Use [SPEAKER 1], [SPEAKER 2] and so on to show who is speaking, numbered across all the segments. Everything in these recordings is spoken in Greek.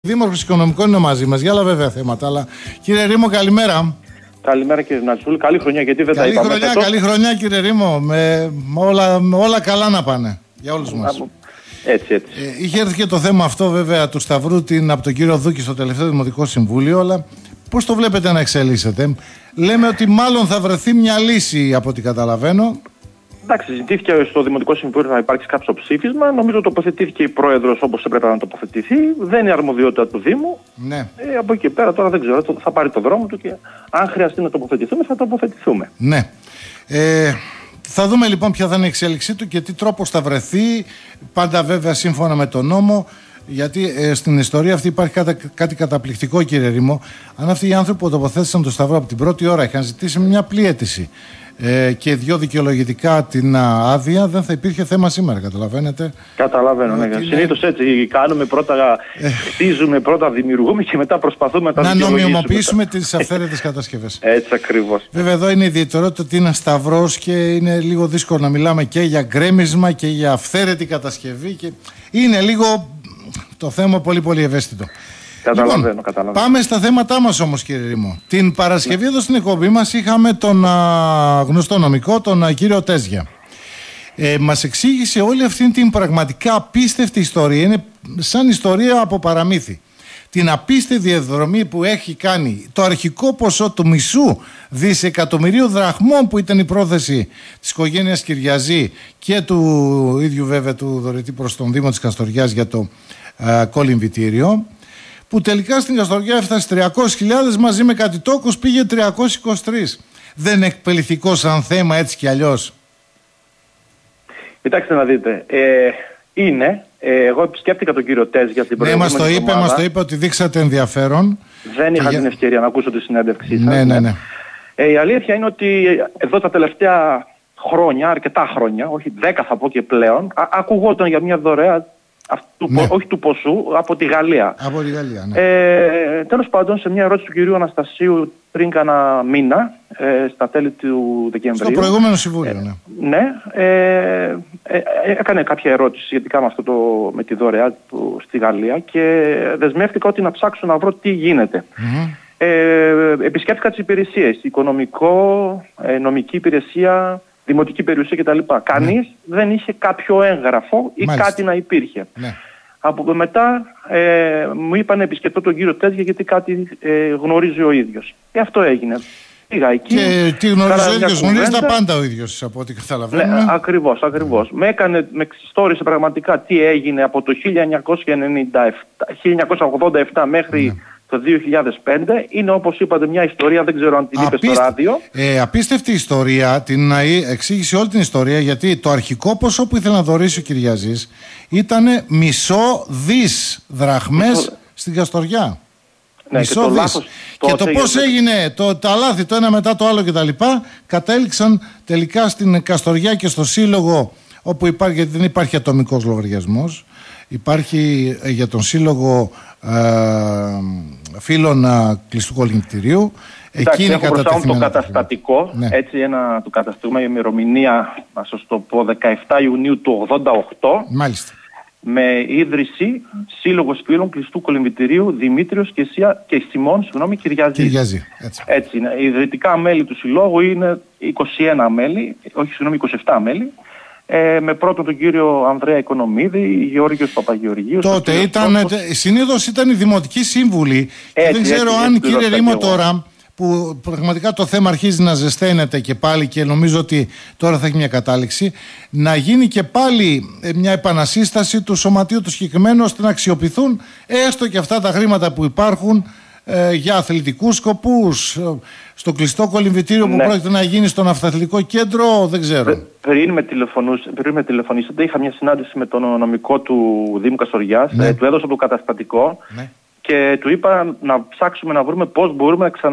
[SPEAKER 1] Δήμαρχος Οικονομικών είναι μαζί μας για άλλα βέβαια θέματα. Αλλά κύριε Ρήμο, καλημέρα.
[SPEAKER 2] Καλημέρα κύριε Νατσούλη. Καλή χρονιά, γιατί δεν
[SPEAKER 1] καλή
[SPEAKER 2] τα είπαμε.
[SPEAKER 1] Καλή χρονιά κύριε Ρήμο. Με όλα καλά να πάνε για όλους μας.
[SPEAKER 2] Έτσι.
[SPEAKER 1] Είχε έρθει και το θέμα αυτό βέβαια του Σταυρού από τον κύριο Δούκη στο τελευταίο Δημοτικό Συμβούλιο. Αλλά πώς το βλέπετε να εξελίσσεται? Λέμε ότι μάλλον θα βρεθεί μια λύση από ό,τι καταλαβαίνω.
[SPEAKER 2] Εντάξει, ζητήθηκε στο Δημοτικό Συμβούλιο να υπάρξει κάποιο ψήφισμα. Νομίζω τοποθετήθηκε η πρόεδρος όπως έπρεπε να τοποθετηθεί. Δεν είναι αρμοδιότητα του Δήμου.
[SPEAKER 1] Ναι.
[SPEAKER 2] Από εκεί πέρα τώρα δεν ξέρω. Θα πάρει το δρόμο του και αν χρειαστεί να τοποθετηθούμε, θα τοποθετηθούμε.
[SPEAKER 1] Ναι. Θα δούμε λοιπόν ποια θα είναι η εξέλιξή του και τι τρόπος θα βρεθεί. Πάντα βέβαια σύμφωνα με τον νόμο. Γιατί στην ιστορία αυτή υπάρχει κάτι καταπληκτικό, κύριε Ρήμο. Αν αυτοί οι άνθρωποι που τοποθέτησαν το Σταυρό από την πρώτη ώρα είχαν ζητήσει μια απλή αίτηση και δύο δικαιολογητικά την άδεια, δεν θα υπήρχε θέμα σήμερα, καταλαβαίνετε.
[SPEAKER 2] Καταλαβαίνω, ναι. Συνήθως έτσι κάνουμε, πρώτα χτίζουμε, πρώτα δημιουργούμε και μετά προσπαθούμε να τα δικαιολογήσουμε.
[SPEAKER 1] Να νομιμοποιήσουμε τις αυθαίρετες κατασκευές.
[SPEAKER 2] Έτσι ακριβώς.
[SPEAKER 1] Βέβαια εδώ είναι η ιδιαιτερότητα ότι είναι Σταυρός και είναι λίγο δύσκολο να μιλάμε και για γκρέμισμα και για αυθαίρετη κατασκευή και είναι λίγο το θέμα πολύ ευαίσθητο.
[SPEAKER 2] Καταλαβαίνω.
[SPEAKER 1] Πάμε στα θέματά μας όμως, κύριε Ρήμο. Την Παρασκευή εδώ στην εκπομπή μας είχαμε τον γνωστό νομικό, τον κύριο Τέζια. Μας εξήγησε όλη αυτή την πραγματικά απίστευτη ιστορία. Είναι σαν ιστορία από παραμύθι. Την απίστευτη διαδρομή που έχει κάνει, το αρχικό ποσό του μισού δισεκατομμυρίου δραχμών που ήταν η πρόθεση της οικογένειας Κυριαζή και του ίδιου βέβαια του δωρητή προς τον Δήμο της Καστοριάς για το κολυμβητήριο, που τελικά στην Καστοριά έφτασε 300.000, μαζί με κάτι τόκους πήγε 323. Δεν είναι εκπληκτικό σαν θέμα έτσι κι αλλιώς?
[SPEAKER 2] Κοιτάξτε να δείτε, είναι. Εγώ επισκέφτηκα τον κύριο Τέζια την προηγούμενη εβδομάδα.
[SPEAKER 1] Μας το είπε ότι δείξατε ενδιαφέρον.
[SPEAKER 2] Δεν είχα την ευκαιρία να ακούσω τη συνέντευξή σας.
[SPEAKER 1] Ναι.
[SPEAKER 2] Η αλήθεια είναι ότι εδώ τα τελευταία χρόνια, αρκετά χρόνια, όχι 10 θα πω και πλέον, ακουγόταν για μια δωρεά, όχι του ποσού, από τη Γαλλία.
[SPEAKER 1] Από τη Γαλλία, ναι.
[SPEAKER 2] Τέλος πάντων, σε μια ερώτηση του κυρίου Αναστασίου πριν κάνα μήνα, στα τέλη του Δεκεμβρίου.
[SPEAKER 1] Στο προηγούμενο συμβούλιο,
[SPEAKER 2] ναι. Έκανε κάποια ερώτηση σχετικά με αυτό με τη δωρεά του στη Γαλλία και δεσμεύτηκα ότι να ψάξω να βρω τι γίνεται. Επισκέφτηκα τις υπηρεσίες, οικονομικό, νομική υπηρεσία, δημοτική περιουσία κτλ. Κανείς δεν είχε κάποιο έγγραφο ή κάτι να υπήρχε. Ναι. Από μετά μου είπαν να επισκεφτώ τον κύριο Τέζια γιατί κάτι γνωρίζει ο ίδιος. Και αυτό έγινε. Πήγα εκεί. Και τι γνωρίζει ο ίδιος? Γνωρίζει τα πάντα ο ίδιος από ό,τι καταλαβαίνω. Ναι, ακριβώς. Με ξιστόρισε πραγματικά τι έγινε από το 1987 μέχρι το 2005. Είναι όπως είπατε μια ιστορία, δεν ξέρω αν την είπε στο ράδιο.
[SPEAKER 1] Απίστευτη ιστορία, την εξήγησε όλη την ιστορία, γιατί το αρχικό ποσό που ήθελε να δωρήσει ο Κυριαζής ήταν μισό δις δραχμές στην Καστοριά.
[SPEAKER 2] Ναι,
[SPEAKER 1] μισό δις. Και το πώς έγινε τα λάθη το ένα μετά το άλλο κτλ. Κατέληξαν τελικά στην Καστοριά και στο Σύλλογο, όπου υπάρχει, γιατί δεν υπάρχει ατομικός λογαριασμός. Υπάρχει για τον Σύλλογο φίλων κλειστού κολυμβητηρίου.
[SPEAKER 2] Εκεί είναι το καταστατικό, έτσι, του καταστατικού με ημερομηνία, να σας το πω, 17 Ιουνίου του 1988.
[SPEAKER 1] Μάλιστα.
[SPEAKER 2] Με ίδρυση Σύλλογος Φίλων Κλειστού Κολυμβητηρίου Δημήτριος και Σιμών Κυριαζή. Έτσι είναι. Οι ιδρυτικά μέλη του συλλόγου είναι 21 μέλη, 27 μέλη. Με πρώτον τον κύριο Ανδρέα Οικονομίδη, Γεώργιος Παπαγεωργίου. Τότε
[SPEAKER 1] συνήθως ήταν οι δημοτικοί σύμβουλοι. Δεν ξέρω αν, κύριε Ρήμο, τώρα που πραγματικά το θέμα αρχίζει να ζεσταίνεται και πάλι και νομίζω ότι τώρα θα έχει μια κατάληξη, να γίνει και πάλι μια επανασύσταση του σωματείου του συγκεκριμένου, ώστε να αξιοποιηθούν έστω και αυτά τα χρήματα που υπάρχουν για αθλητικούς σκοπούς, στο κλειστό κολυμβητήριο που πρόκειται να γίνει στο ναυταθλητικό κέντρο, δεν ξέρω.
[SPEAKER 2] Πριν με τηλεφωνήσετε, είχα μια συνάντηση με τον νομικό του Δήμου Καστοριάς, του έδωσα το καταστατικό και του είπα να ψάξουμε να βρούμε πώς μπορούμε να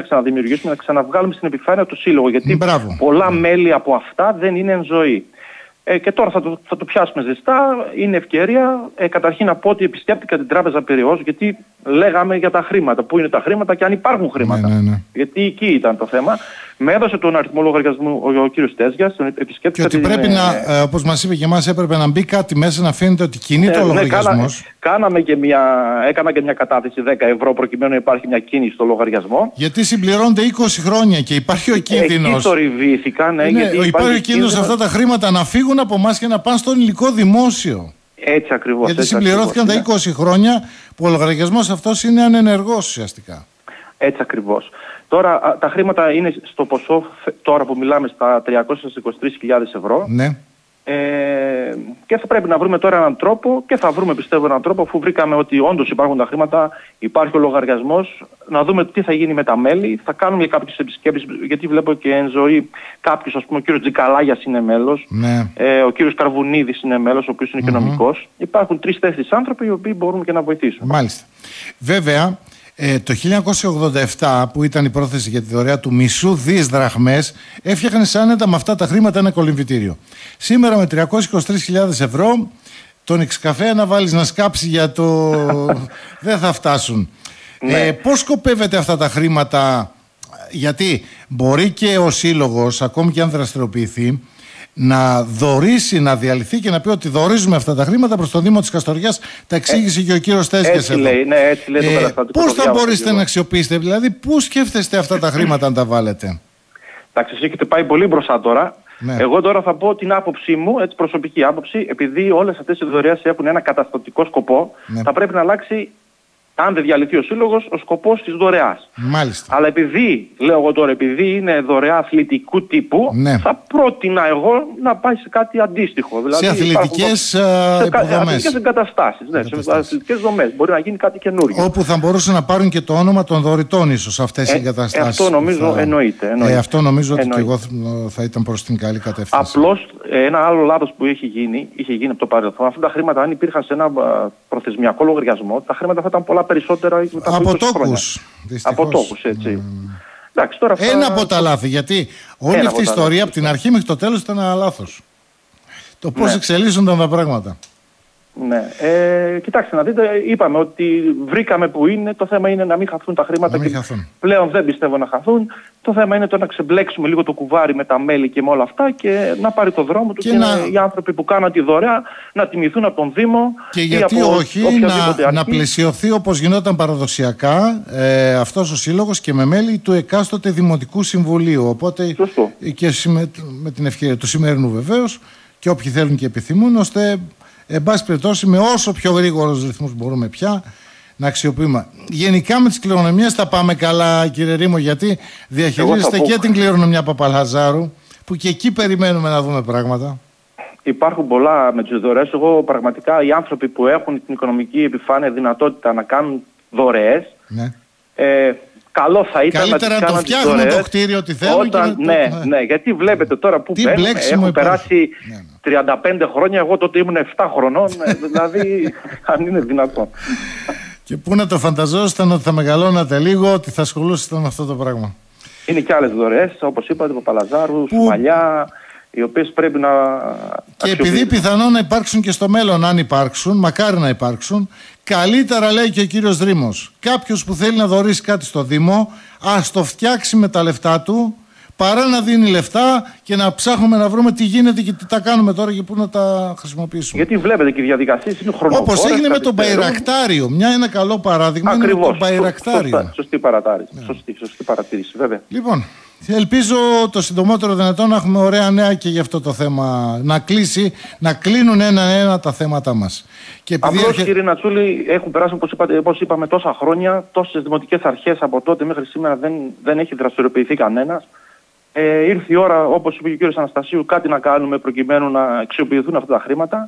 [SPEAKER 2] ξαναδημιουργήσουμε, να ξαναβγάλουμε στην επιφάνεια το σύλλογο, γιατί πολλά μέλη από αυτά δεν είναι εν ζωή. Και τώρα θα το πιάσουμε ζεστά. Είναι ευκαιρία. Καταρχήν να πω ότι επισκέπτηκα την τράπεζα Πειραιώς, γιατί λέγαμε για τα χρήματα. Πού είναι τα χρήματα και αν υπάρχουν χρήματα.
[SPEAKER 1] Ναι.
[SPEAKER 2] Γιατί εκεί ήταν το θέμα. Με έδωσε τον αριθμό λογαριασμού ο κύριος Τέζιας.
[SPEAKER 1] Και ότι πρέπει να, όπως μας είπε και εμάς, έπρεπε να μπει κάτι μέσα να φαίνεται ότι κινείται ο λογαριασμός.
[SPEAKER 2] Έκανα και μια κατάθεση 10 ευρώ προκειμένου να υπάρχει μια κίνηση στο λογαριασμό.
[SPEAKER 1] Γιατί συμπληρώνονται 20 χρόνια και υπάρχει ο κίνδυνος.
[SPEAKER 2] Εκεί θορυβήθηκα,
[SPEAKER 1] υπάρχει ο κίνδυνος αυτά τα χρήματα να φύγουν από εμάς και να πάνε στον υλικό δημόσιο.
[SPEAKER 2] Έτσι ακριβώς.
[SPEAKER 1] Γιατί συμπληρώθηκαν τα 20 χρόνια που ο λογαριασμός αυτός είναι ανενεργός ουσιαστικά.
[SPEAKER 2] Έτσι ακριβώς. Τώρα τα χρήματα είναι στο ποσό, τώρα που μιλάμε, στα 323.000 ευρώ.
[SPEAKER 1] Ναι.
[SPEAKER 2] Και θα πρέπει να βρούμε τώρα έναν τρόπο, και θα βρούμε πιστεύω έναν τρόπο, αφού βρήκαμε ότι όντως υπάρχουν τα χρήματα, υπάρχει ο λογαριασμός, να δούμε τι θα γίνει με τα μέλη. Θα κάνουμε κάποιες επισκέψεις, γιατί βλέπω και εν ζωή κάποιους, ας πούμε, ο κύριος Τζικαλάγιας είναι μέλος,
[SPEAKER 1] ναι.
[SPEAKER 2] Ο κύριος Καρβουνίδης είναι μέλος, ο οποίος είναι και νομικός. Υπάρχουν 3-4 άνθρωποι οι οποίοι μπορούν και να βοηθήσουν.
[SPEAKER 1] Μάλιστα. Βέβαια, το 1987 που ήταν η πρόθεση για τη δωρεά του μισού δις δραχμές, έφτιαχνε άνετα με αυτά τα χρήματα ένα κολυμβητήριο. Σήμερα με 323.000 ευρώ τον εξκαφέ να βάλεις να σκάψει για το... δεν θα φτάσουν. Πώς σκοπεύετε αυτά τα χρήματα, γιατί μπορεί και ο σύλλογος, ακόμη και αν δραστηριοποιηθεί, να δωρήσει, να διαλυθεί και να πει ότι δωρίζουμε αυτά τα χρήματα προς το Δήμο της Καστοριάς. Τα εξήγησε και ο κύριος Τέζιας.
[SPEAKER 2] Έτσι λέει, ναι, έτσι λέει το καταστατικό.
[SPEAKER 1] Πώς θα μπορέσετε να αξιοποιήσετε, δηλαδή πού σκέφτεστε αυτά τα χρήματα αν τα βάλετε?
[SPEAKER 2] Εντάξει, εσείς έχετε πάει πολύ μπροστά τώρα. Ναι. Εγώ τώρα θα πω την άποψή μου, έτσι προσωπική άποψη, επειδή όλες αυτές οι δωρεές έχουν ένα καταστατικό σκοπό, ναι, θα πρέπει να αλλάξει, αν δεν διαλυθεί ο σύλλογος, ο σκοπός της δωρεάς.
[SPEAKER 1] Μάλιστα.
[SPEAKER 2] Αλλά επειδή, λέω εγώ τώρα, επειδή είναι δωρεά αθλητικού τύπου, ναι, θα πρότεινα εγώ να πάει σε κάτι αντίστοιχο. Δηλαδή,
[SPEAKER 1] σε αθλητικές υποδομές.
[SPEAKER 2] Αθλητικές εγκαταστάσεις, ναι, σε αθλητικές δομές. Μπορεί να γίνει κάτι καινούργιο.
[SPEAKER 1] Όπου θα μπορούσαν να πάρουν και το όνομα των δωρητών ίσως αυτές οι εγκαταστάσεις.
[SPEAKER 2] Αυτό νομίζω εννοείται.
[SPEAKER 1] Αυτό νομίζω ότι και εγώ θα ήταν προς την καλή κατεύθυνση.
[SPEAKER 2] Απλώς ένα άλλο λάθος που είχε γίνει από το παρελθόν, αυτά τα χρήματα αν υπήρχαν σε ένα προθεσμιακό λογαριασμό, τα χρήματα θα ήταν πολλά περισσότερα
[SPEAKER 1] από τόκους.
[SPEAKER 2] Από τόκους, έτσι. Εντάξει, τώρα
[SPEAKER 1] ένα από τα λάθη, γιατί όλη αυτή η ιστορία από την αρχή μέχρι το τέλος ήταν ένα λάθος. Το πώς εξελίσσονταν τα πράγματα.
[SPEAKER 2] Ναι. Κοιτάξτε να δείτε, είπαμε ότι βρήκαμε που είναι. Το θέμα είναι να μην χαθούν τα χρήματα. Πλέον δεν πιστεύω να χαθούν. Το θέμα είναι το να ξεμπλέξουμε λίγο το κουβάρι με τα μέλη και με όλα αυτά και να πάρει το δρόμο του και οι άνθρωποι που κάναν τη δωρεά να τιμηθούν από τον Δήμο.
[SPEAKER 1] Και γιατί όχι να πλαισιωθεί όπως γινόταν παραδοσιακά αυτός ο σύλλογος και με μέλη του εκάστοτε Δημοτικού Συμβουλίου. Οπότε και με την ευκαιρία του σημερινού βεβαίως και όποιοι θέλουν και επιθυμούν, ώστε εν πάση περιπτώσει με όσο πιο γρήγορους ρυθμούς μπορούμε πια να αξιοποιούμε. Γενικά με τις κληρονομιές θα πάμε καλά, κύριε Ρήμο, γιατί διαχειρίζεστε και την κληρονομιά Παπαλαζάρου, που και εκεί περιμένουμε να δούμε πράγματα.
[SPEAKER 2] Υπάρχουν πολλά με τις δωρεές. Εγώ πραγματικά οι άνθρωποι που έχουν την οικονομική επιφάνεια, δυνατότητα να κάνουν δωρεές, ναι, καλό θα ήταν
[SPEAKER 1] καλύτερα να το φτιάχνουν το κτίριο ότι θέλουν.
[SPEAKER 2] Ναι, γιατί βλέπετε τώρα που έχουν περάσει 35 χρόνια, εγώ τότε ήμουν 7 χρονών, δηλαδή αν είναι δυνατόν.
[SPEAKER 1] Και πού να το φανταζόσασταν ότι θα μεγαλώνατε λίγο, ότι θα ασχολούσασταν με αυτό το πράγμα.
[SPEAKER 2] Είναι και άλλες δωρεές, όπως είπατε, Παπαλαζάρου, Σουμαλιά, οι οποίες πρέπει να
[SPEAKER 1] και επειδή πιθανόν να υπάρξουν και στο μέλλον, αν υπάρξουν, μακάρι να υπάρξουν, καλύτερα, λέει και ο κύριος Δρήμος, κάποιος που θέλει να δωρήσει κάτι στο Δήμο, ας το φτιάξει με τα λεφτά του, παρά να δίνει λεφτά και να ψάχνουμε να βρούμε τι γίνεται και τι τα κάνουμε τώρα και πού να τα χρησιμοποιήσουμε.
[SPEAKER 2] Γιατί βλέπετε και οι διαδικασίες είναι χρονοβόρες.
[SPEAKER 1] Όπως έγινε με τον Μπαϊρακτάριο. Ένα καλό παράδειγμα.
[SPEAKER 2] Ακριβώς,
[SPEAKER 1] είναι με τον Μπαϊρακτάριο.
[SPEAKER 2] Σωστή παρατήρηση, βέβαια.
[SPEAKER 1] Λοιπόν, ελπίζω το συντομότερο δυνατόν να έχουμε ωραία νέα και για αυτό το θέμα. Να κλείνουν ένα-ένα τα θέματα μας.
[SPEAKER 2] Απλώς, κύριε Νατσούλη, έχουν περάσει, όπως είπαμε, τόσα χρόνια, τόσες δημοτικές αρχές από τότε μέχρι σήμερα δεν έχει δραστηριοποιηθεί κανένας. Ήρθε η ώρα, όπως είπε και ο κύριος Αναστασίου, κάτι να κάνουμε προκειμένου να αξιοποιηθούν αυτά τα χρήματα.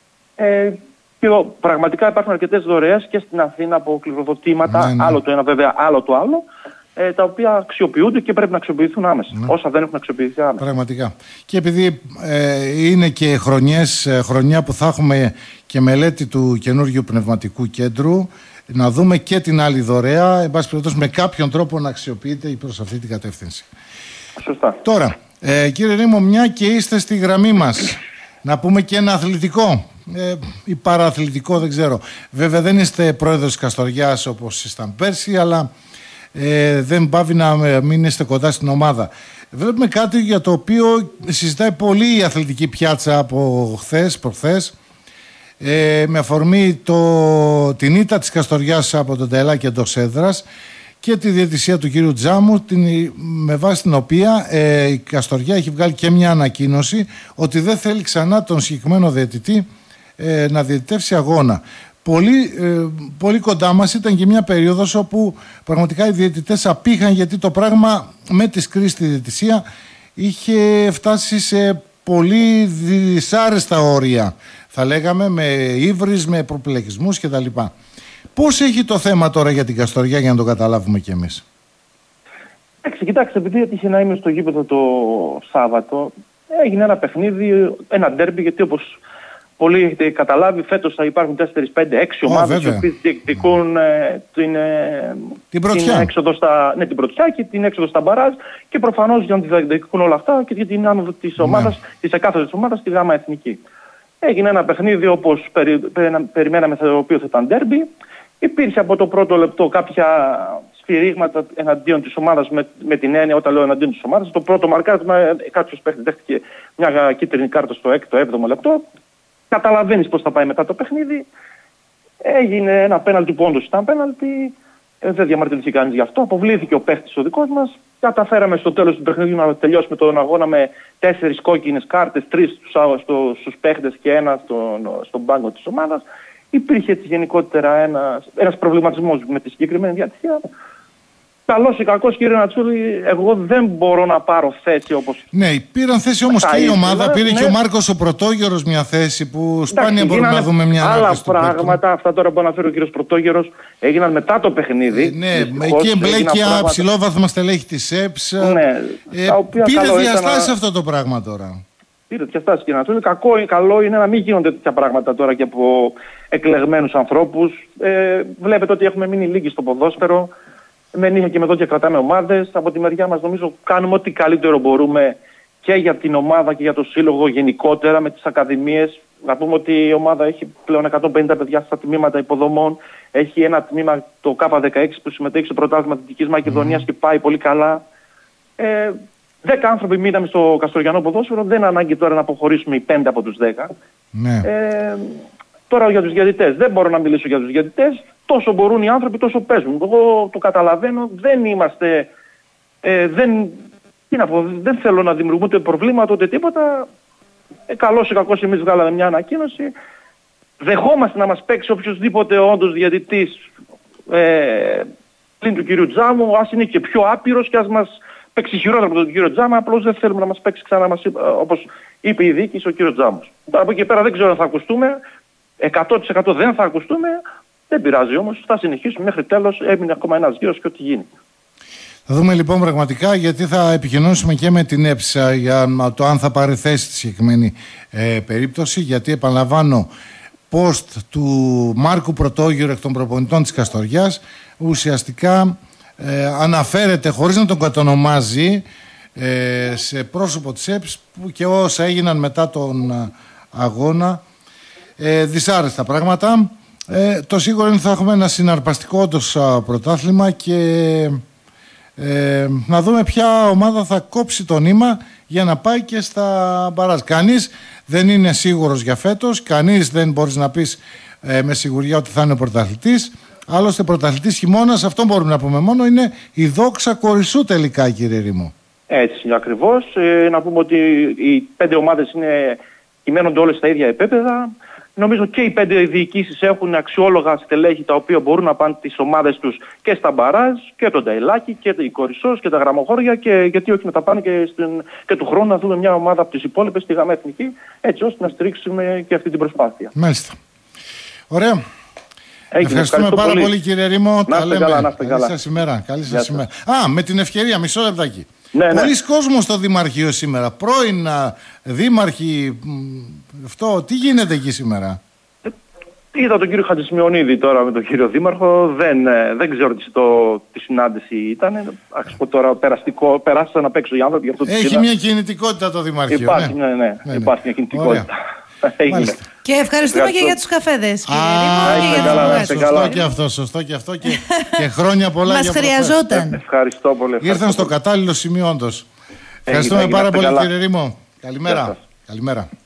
[SPEAKER 2] Και πραγματικά υπάρχουν αρκετές δωρεές και στην Αθήνα από κληροδοτήματα, άλλο το ένα βέβαια, άλλο το άλλο, τα οποία αξιοποιούνται και πρέπει να αξιοποιηθούν άμεσα. Όσα δεν έχουν αξιοποιηθεί άμεσα.
[SPEAKER 1] Πραγματικά. Και επειδή είναι και χρονιά που θα έχουμε και μελέτη του καινούργιου πνευματικού κέντρου, να δούμε και την άλλη δωρεά, εν πάση περιπτώσει με κάποιον τρόπο να αξιοποιείται προς αυτή την κατεύθυνση.
[SPEAKER 2] Σωστά.
[SPEAKER 1] Τώρα, κύριε Ρήμο, μια και είστε στη γραμμή μας, Να πούμε και ένα αθλητικό ή παραθλητικό, δεν ξέρω. Βέβαια δεν είστε πρόεδρος της Καστοριάς όπως ήσταν πέρσι, αλλά δεν πάβει να μην είστε κοντά στην ομάδα. Βλέπουμε κάτι για το οποίο συζητάει πολύ η αθλητική πιάτσα από προχθές, με αφορμή την ήττα της Καστοριάς από τον Ταελάκη εντός έδρας και τη διαιτησία του κύριου Τζάμου, με βάση την οποία η Καστοριά έχει βγάλει και μια ανακοίνωση ότι δεν θέλει ξανά τον συγκεκριμένο διαιτητή να διαιτητεύσει αγώνα. Πολύ κοντά μας ήταν και μια περίοδος όπου πραγματικά οι διαιτητές απήχαν, γιατί το πράγμα με τις κρίσεις στη διαιτησία είχε φτάσει σε πολύ δυσάρεστα όρια, θα λέγαμε, με ύβρις, με προπλεκισμούς κτλ. Πώς έχει το θέμα τώρα για την Καστοριά, για να το καταλάβουμε κι εμείς?
[SPEAKER 2] Κοιτάξτε, επειδή έτυχε να είμαι στο γήπεδο το Σάββατο, έγινε ένα παιχνίδι, ένα ντέρμπι, γιατί όπως πολλοί έχετε καταλάβει, φέτος θα υπάρχουν 4, 5, 6 ομάδες οι οποίες διεκδικούν την έξοδο την πρωτιά και την έξοδο στα μπαράζ, και προφανώς για να διεκδικούν όλα αυτά και για την άνοδο της ομάδας, της εκάστοτε ομάδας στη ΓΑΜΑ Εθνική. Έγινε ένα παιχνίδι όπως περιμέναμε, το οποίο θα ήταν ντέρμπι. Υπήρχε από το πρώτο λεπτό κάποια σφυρίγματα εναντίον της ομάδας, με την έννοια, όταν λέω εναντίον της ομάδας, το πρώτο μαρκάρισμα, κάποιος παίχτης δέχτηκε μια κίτρινη κάρτα στο 6ο, 7ο λεπτό. Καταλαβαίνεις πώς θα πάει μετά το παιχνίδι. Έγινε ένα πέναλτι που όντως ήταν πέναλτι. Δεν διαμαρτυρήθηκε κανείς γι' αυτό. Αποβλήθηκε ο παίχτης ο δικός μας. Καταφέραμε στο τέλος του παιχνιδιού να τελειώσουμε τον αγώνα με 4 κόκκινες κάρτες, 3 στους παίχτες και 1 στον πάγκο της ομάδας. Υπήρχε έτσι γενικότερα ένας προβληματισμός με τη συγκεκριμένη διατησία. Καλός ή κακός, κύριε Νατσούλη, εγώ δεν μπορώ να πάρω θέση όπως...
[SPEAKER 1] Ναι, πήραν θέση όμως και η ομάδα. Πήρε και ο Μάρκος ο Πρωτόγερος μια θέση που σπάνια μπορούμε να δούμε μια ανάρτηση.
[SPEAKER 2] Άλλα πράγματα, αυτά τώρα που αναφέρει ο κύριος Πρωτόγερος, έγιναν μετά το παιχνίδι.
[SPEAKER 1] Ναι, εκεί εμπλέκει ψηλόβαθμα στελέχη της ΕΠΣ.
[SPEAKER 2] Ναι,
[SPEAKER 1] πήρε διαστάσεις αυτό το πράγμα τώρα.
[SPEAKER 2] Πήρε διαστάσεις, κύριε Νατσούλη. Καλό είναι να μην γίνονται τέτοια πράγματα τώρα και από εκλεγμένους ανθρώπους. Βλέπετε ότι έχουμε μείνει λίγοι στο ποδόσφαιρο. Με νύχια και με δόντια κρατάμε ομάδες. Από τη μεριά μας νομίζω κάνουμε ό,τι καλύτερο μπορούμε και για την ομάδα και για το σύλλογο γενικότερα, με τις ακαδημίες. Να πούμε ότι η ομάδα έχει πλέον 150 παιδιά στα τμήματα υποδομών. Έχει ένα τμήμα, το K16, που συμμετέχει στο πρωτάθλημα Δυτικής Μακεδονίας και πάει πολύ καλά. 10 άνθρωποι μείναμε στο καστοριανό ποδόσφαιρο. Δεν ανάγκη τώρα να αποχωρήσουμε οι 5 από τους 10.
[SPEAKER 1] Ναι.
[SPEAKER 2] Τώρα για τους διαιτητές. Δεν μπορώ να μιλήσω για τους διαιτητές. Τόσο μπορούν οι άνθρωποι, τόσο παίζουν. Εγώ το καταλαβαίνω. Δεν είμαστε... δεν θέλω να δημιουργούμε ούτε προβλήματα ούτε τίποτα. Καλώς ή κακώς εμείς βγάλαμε μια ανακοίνωση. Δεχόμαστε να μας παίξει οποιοσδήποτε όντως διαιτητής πλην του κυρίου Τζάμου. Ας είναι και πιο άπειρος και ας μας παίξει χειρότερα από τον κύριο Τζάμα. Απλώς δεν θέλουμε να μας παίξει ξανά, όπως είπε η διοίκηση, ο κύριος Τζάμος. Τώρα από εκεί πέρα δεν ξέρω αν θα ακουστούμε. 100% δεν θα ακουστούμε. Δεν πειράζει όμως, θα συνεχίσουμε μέχρι τέλος. Έμεινε ακόμα ένας γύρος και ό,τι γίνει.
[SPEAKER 1] Θα δούμε λοιπόν πραγματικά, γιατί θα επικοινωνήσουμε και με την ΕΠΣΑ για το αν θα πάρει θέση στη συγκεκριμένη περίπτωση. Γιατί επαναλαμβάνω, post του Μάρκου Πρωτόγερου εκ των προπονητών της Καστοριάς ουσιαστικά αναφέρεται, χωρίς να τον κατονομάζει, σε πρόσωπο της ΕΠΣ και όσα έγιναν μετά τον αγώνα. Δυσάρεστα πράγματα. Το σίγουρο είναι ότι θα έχουμε ένα συναρπαστικό όντως πρωτάθλημα και να δούμε ποια ομάδα θα κόψει το νήμα για να πάει και στα μπαράζ. Κανείς δεν είναι σίγουρος για φέτος, κανείς δεν μπορείς να πεις με σιγουριά ότι θα είναι ο πρωταθλητής. Άλλωστε πρωταθλητής χειμώνας, αυτό μπορούμε να πούμε μόνο, είναι η Δόξα Κορισσού τελικά, κύριε Ρήμο.
[SPEAKER 2] Έτσι ακριβώς. Να πούμε ότι οι 5 ομάδες κυμαίνονται όλες στα ίδια επίπεδα. Νομίζω και οι 5 διοικήσεις έχουν αξιόλογα στελέχη τα οποία μπορούν να πάνε τις ομάδες τους και στα μπαράζ και τον Ταελάκη και η Κορισσός και τα Γραμμοχώρια, και γιατί όχι να τα πάνε και του χρόνου να δούμε μια ομάδα από τις υπόλοιπες στη ΓΑΜΑ Εθνική, έτσι ώστε να στηρίξουμε και αυτή την προσπάθεια.
[SPEAKER 1] Μάλιστα. Ωραία. Ευχαριστούμε πάρα πολύ, κύριε Ρήμο.
[SPEAKER 2] Να είστε καλά, να είστε καλά.
[SPEAKER 1] Καλή σας ημέρα. Καλή σας ημέρα. Με την ευκαιρία, μισό λεπτάκι.
[SPEAKER 2] Ναι.
[SPEAKER 1] Πολλοί κόσμος στο Δημαρχείο σήμερα. Πρώην δήμαρχοι, αυτό, τι γίνεται εκεί σήμερα?
[SPEAKER 2] Είδα τον κύριο Χατζησημειονίδη τώρα με τον κύριο Δήμαρχο. Δεν ξέρω τι συνάντηση ήταν. Ας πω τώρα περάσαν απ' έξω οι άνθρωποι.
[SPEAKER 1] Έχει μια κινητικότητα το Δημαρχείο.
[SPEAKER 2] Υπάρχει, ναι. Υπάρχει μια κινητικότητα.
[SPEAKER 3] Και ευχαριστούμε και για τους καφέδες.
[SPEAKER 1] Σωστό και αυτό και χρόνια πολλά.
[SPEAKER 3] Μας χρειαζόταν.
[SPEAKER 2] Ευχαριστώ πολύ.
[SPEAKER 1] Ήρθαν στο κατάλληλο σημείο όντως. Ευχαριστούμε πάρα πολύ, κύριε Ρήμο. Καλημέρα.